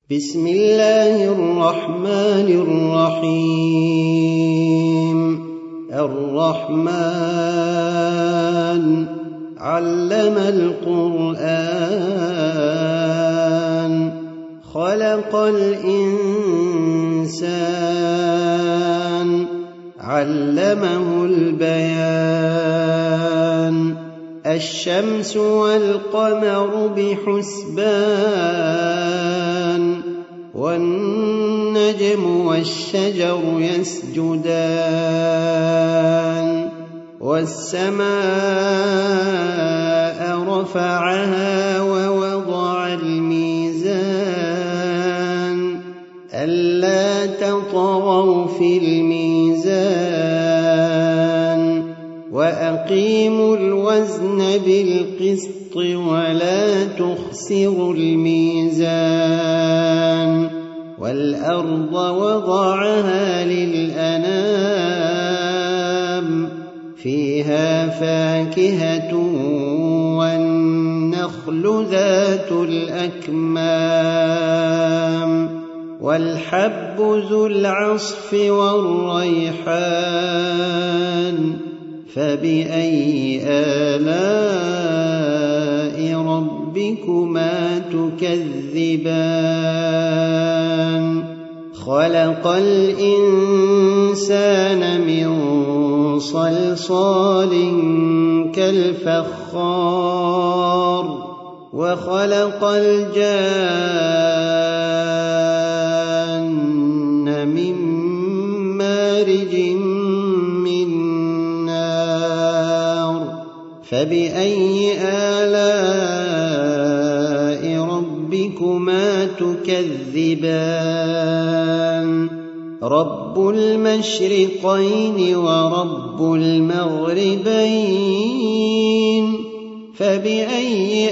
بسم الله الرحمن الرحيم الرحمن علم القرآن خلق الإنسان علمه البيان الشمس والقمر بحسبان والنجم والشجر يسجدان والسماء رفعها ووضع الميزان ألا تطغوا في الميزان وأقيموا الوزن بالقسط ولا تخسروا الميزان والأرض وضعها للأنام فيها فاكهة والنخل ذات الأكمام والحب ذو العصف والريحان فبأي آلاء ربكما تكذبان خلق الإنسان من صلصال كالفخار وخلق الجان من مارج من نار فبأي آلاء ربكما تكذبان رب المشرقين ورب المغربين فبأي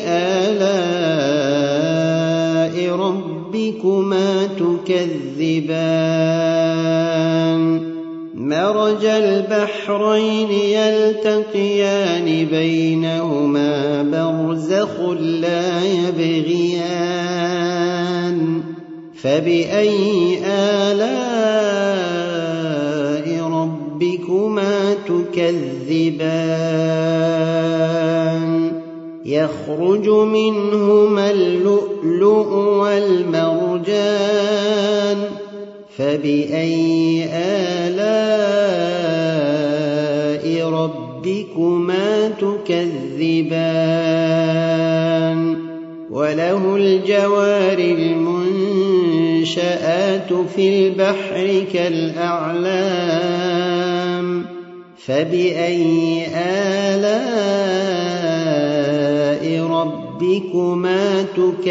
آلاء ربكما تكذبان مرج البحرين يلتقيان بينهما برزخ لا يبغيان فبأي آلاء ربكما تكذبان يخرج منهما اللؤلؤ والمرجان فبأي آلاء ربكما تكذبان وله الجوار المنشآت في البحر كالأعلام فبأي آلاء ربكما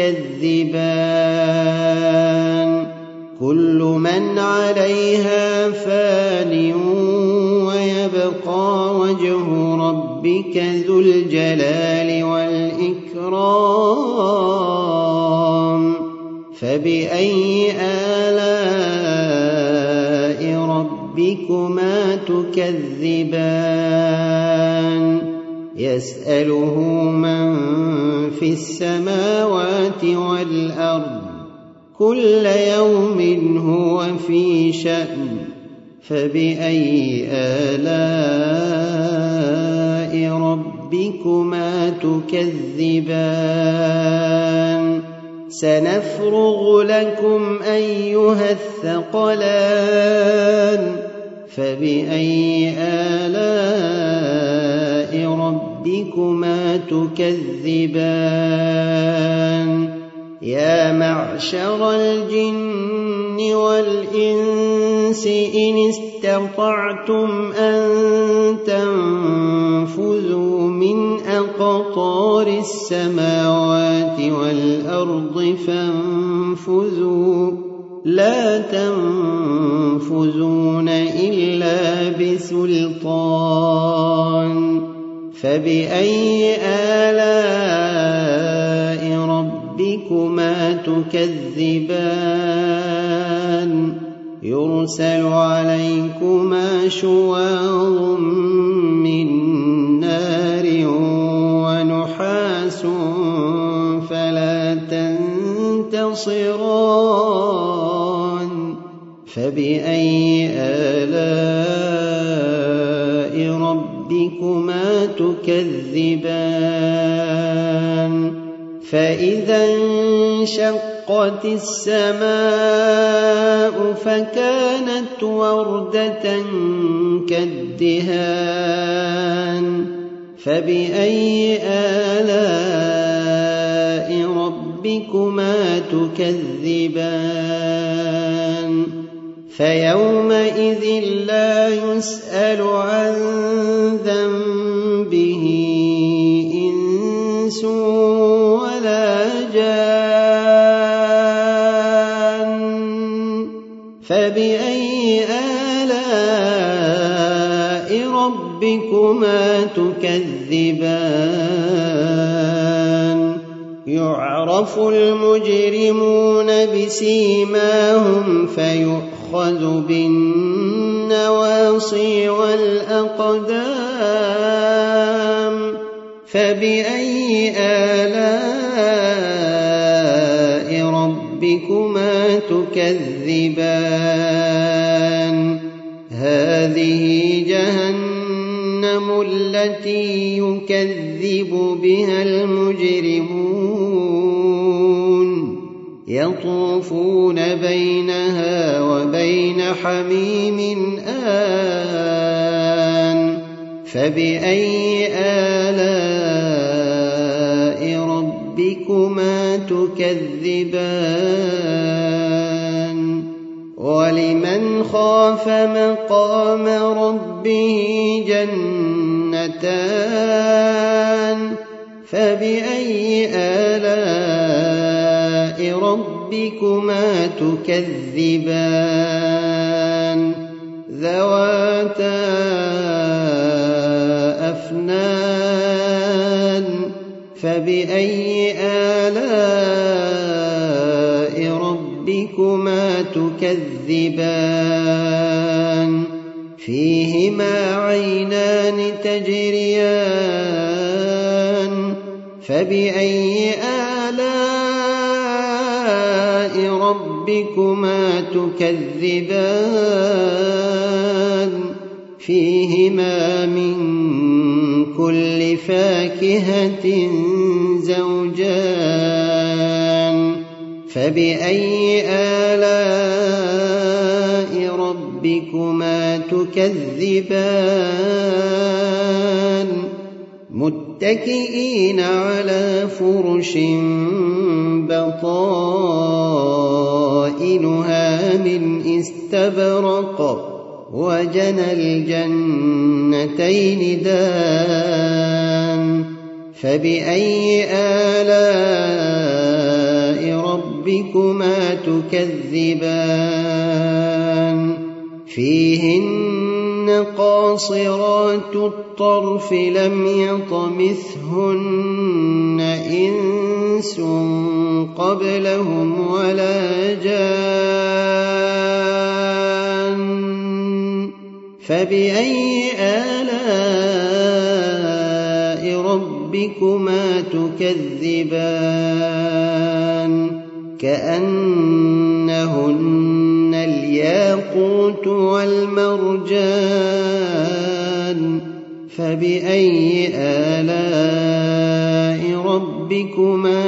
تكذبان كل من عليها فان ويبقى وجه ربك ذو الجلال والإكرام فبأي آلاء ربكما تكذبان يسأله من في السماوات والأرض كل يوم هو في شأن فبأي آلاء ربكما تكذبان سنفرغ لكم أيها الثقلان فبأي آلاء ربكما تكذبان يا معشر الجن والإنس إن استطعتم أن تنفذوا من أقطار السماوات والأرض فانفذوا لا تنفذون إلا بسلطان فبأي آلاء ربكما تكذبان يرسل عليكما شواظ من نار ونحاس فلا تنتصران تبصران فبأي آلاء ربكما تكذبان فإذا انشقت السماء فكانت وردة كالدهان فبأي آلاء ربكما تكذبان فيومئذ لا يسأل عن ذنبه إنس ولا جان فبأي آلاء ربكما تكذبان يعرف المجرمون بسيماهم فيؤخذ بالنواصي والأقدام فبأي آلاء ربكما تكذبان هذه جهنم التي يكذب بها المجرمون يطوفون بينها وبين حميم آن فبأي آلاء ربكما تكذبان ولمن خاف مقام ربه جنتان فبأي آلاء ربكما تكذبان ذواتا أفنان فبأي آلاء ربكما تكذبان فيهما عينان تجريان فبأي آلاء ربكما تكذبان فيهما من كل فاكهة زوجان فبأي آلاء ربكما تكذبان متكئين على فرش بطائنها من استبرق وجنى الجنتين دان فبأي آلاء ربكما تكذبان فيهن قاصرات الطرف لم يطمثهن إنس قبلهم ولا جان فبأي آلاء ربكما تكذبان كأنهن الياقوت والمرجان فبأي آلاء ربكما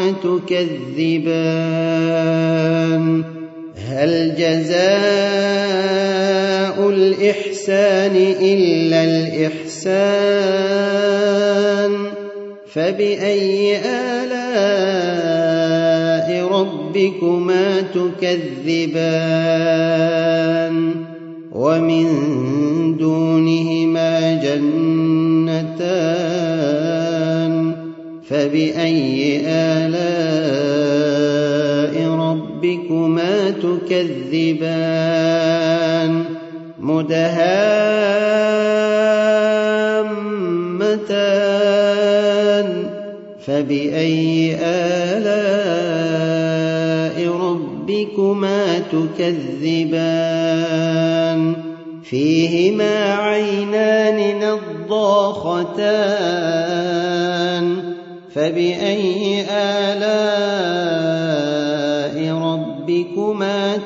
تكذبان هل جزاء الإحسان إلا الإحسان فبأي آلاء ربكما تكذبان ومن دونهما جنتان فبأي آلاء ربكما تكذبان مدهامتان فبأي آلاء ربكما تكذبان فيهما عينان نضاختان فبأي آلاء ربكما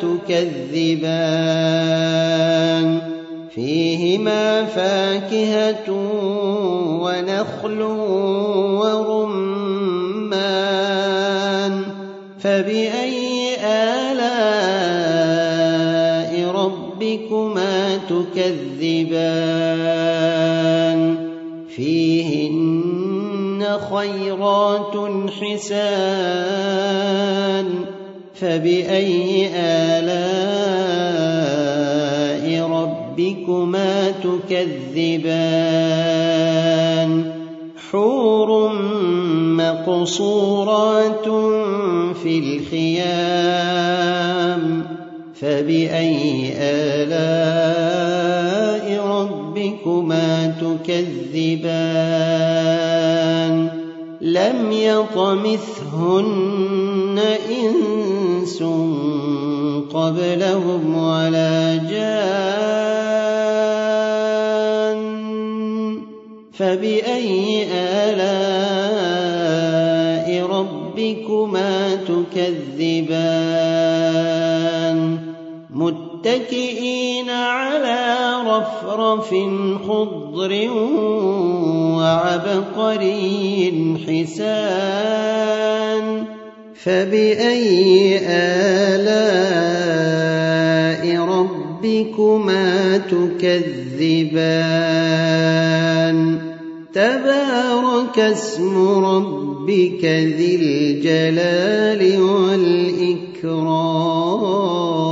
تكذبان فيهما فاكهة ونخل ورمان فبأي آلاء ربكما تكذبان فيهن خيرات حسان فبأي آلاء ربكما تكذبان حور مقصورات في الخيام فبأي آلاء ربكما تكذبان لم يطمثهن إنس قبلهم ولا جان فبأي آلاء ربكما تكذبان متكئين على رفرف خضر وعبقري حسان فبأي آلاء ربكما تكذبان تبارك اسم ربك ذي الجلال والإكرام